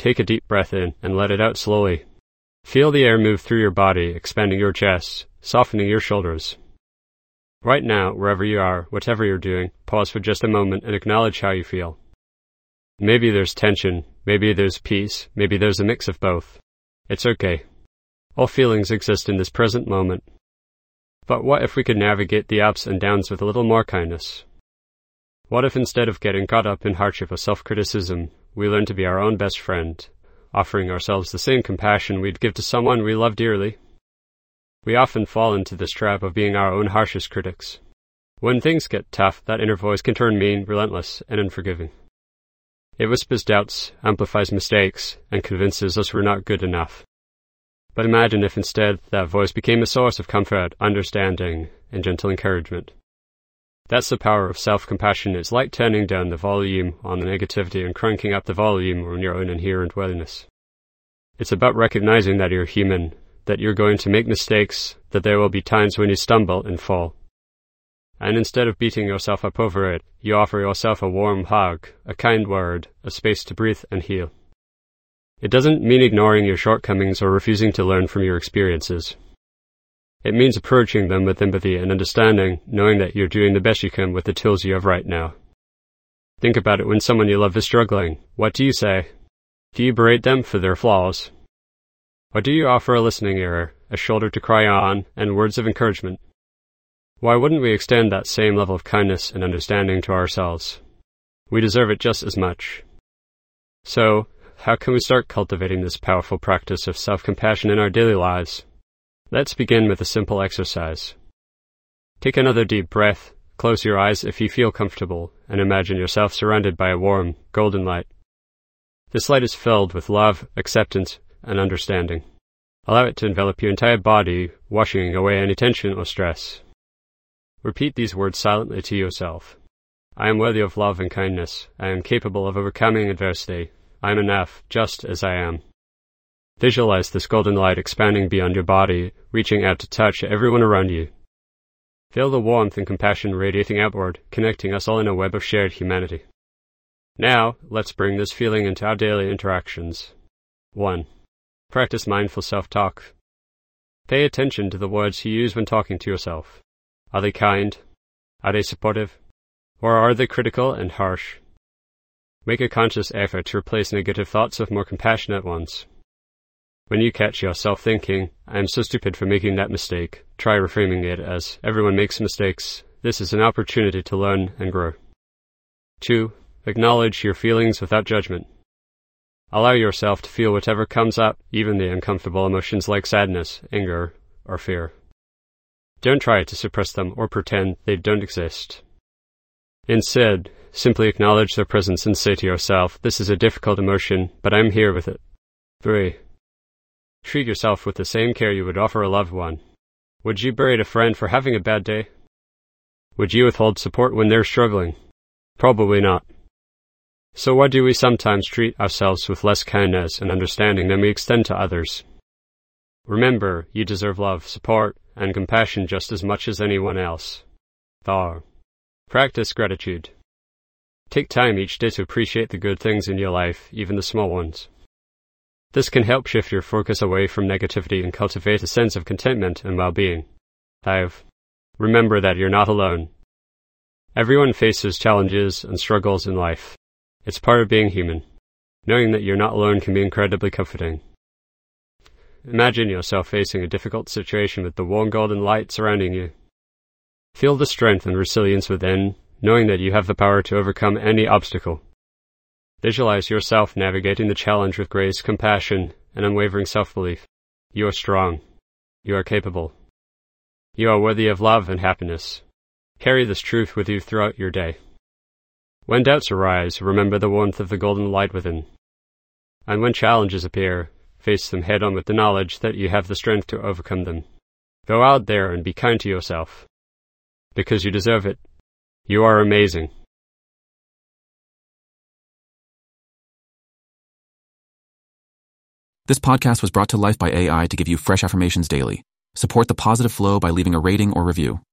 take a deep breath in and let it out slowly. Feel the air move through your body, expanding your chest, softening your shoulders. Right now, wherever you are, whatever you're doing, pause for just a moment and acknowledge how you feel. Maybe there's tension, maybe there's peace, maybe there's a mix of both. It's okay. All feelings exist in this present moment. But what if we could navigate the ups and downs with a little more kindness? What if instead of getting caught up in hardship or self-criticism, we learn to be our own best friend, offering ourselves the same compassion we'd give to someone we love dearly? We often fall into this trap of being our own harshest critics. When things get tough, that inner voice can turn mean, relentless, and unforgiving. It whispers doubts, amplifies mistakes, and convinces us we're not good enough. But imagine if instead that voice became a source of comfort, understanding, and gentle encouragement. That's the power of self-compassion. It's like turning down the volume on the negativity and cranking up the volume on your own inherent worthiness. It's about recognizing that you're human, that you're going to make mistakes, that there will be times when you stumble and fall. And instead of beating yourself up over it, you offer yourself a warm hug, a kind word, a space to breathe and heal. It doesn't mean ignoring your shortcomings or refusing to learn from your experiences. It means approaching them with empathy and understanding, knowing that you're doing the best you can with the tools you have right now. Think about it when someone you love is struggling. What do you say? Do you berate them for their flaws? Or do you offer a listening ear, a shoulder to cry on, and words of encouragement? Why wouldn't we extend that same level of kindness and understanding to ourselves? We deserve it just as much. So, how can we start cultivating this powerful practice of self-compassion in our daily lives? Let's begin with a simple exercise. Take another deep breath, close your eyes if you feel comfortable, and imagine yourself surrounded by a warm, golden light. This light is filled with love, acceptance, and understanding. Allow it to envelop your entire body, washing away any tension or stress. Repeat these words silently to yourself. I am worthy of love and kindness. I am capable of overcoming adversity. I am enough, just as I am. Visualize this golden light expanding beyond your body, reaching out to touch everyone around you. Feel the warmth and compassion radiating outward, connecting us all in a web of shared humanity. Now, let's bring this feeling into our daily interactions. 1. Practice mindful self-talk. Pay attention to the words you use when talking to yourself. Are they kind? Are they supportive? Or are they critical and harsh? Make a conscious effort to replace negative thoughts with more compassionate ones. When you catch yourself thinking, I am so stupid for making that mistake, try reframing it as, everyone makes mistakes. This is an opportunity to learn and grow. 2. Acknowledge your feelings without judgment. Allow yourself to feel whatever comes up, even the uncomfortable emotions like sadness, anger, or fear. Don't try to suppress them or pretend they don't exist. Instead, simply acknowledge their presence and say to yourself, this is a difficult emotion, but I'm here with it. 3. Treat yourself with the same care you would offer a loved one. Would you berate a friend for having a bad day? Would you withhold support when they're struggling? Probably not. So why do we sometimes treat ourselves with less kindness and understanding than we extend to others? Remember, you deserve love, support, and compassion just as much as anyone else. 4. Practice gratitude. Take time each day to appreciate the good things in your life, even the small ones. This can help shift your focus away from negativity and cultivate a sense of contentment and well-being. 5. Remember that you're not alone. Everyone faces challenges and struggles in life. It's part of being human. Knowing that you're not alone can be incredibly comforting. Imagine yourself facing a difficult situation with the warm golden light surrounding you. Feel the strength and resilience within, knowing that you have the power to overcome any obstacle. Visualize yourself navigating the challenge with grace, compassion, and unwavering self-belief. You are strong. You are capable. You are worthy of love and happiness. Carry this truth with you throughout your day. When doubts arise, remember the warmth of the golden light within. And when challenges appear, face them head-on with the knowledge that you have the strength to overcome them. Go out there and be kind to yourself. Because you deserve it. You are amazing. This podcast was brought to life by AI to give you fresh affirmations daily. Support the positive flow by leaving a rating or review.